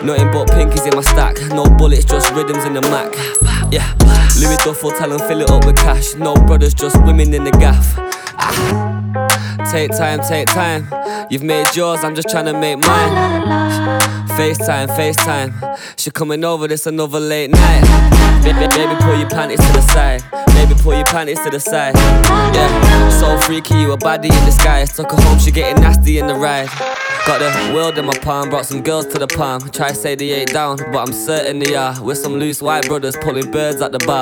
Nothing but pinkies in my stack. No bullets, just rhythms in the Mac. Yeah, Louis Duffel, tell them fill it up with cash. No brothers, just women in the gaff. Take time, take time. You've made yours, I'm just trying to make mine. FaceTime, FaceTime. She coming over, this another late night. Baby, pull your panties to the side. Baby, pull your panties to the side. Yeah, so freaky, you a baddie in disguise. Took her home, she getting nasty in the ride. Got the world in my palm, brought some girls to the palm. Try say they ain't down, but I'm certain they are. With some loose white brothers pulling birds at the bar.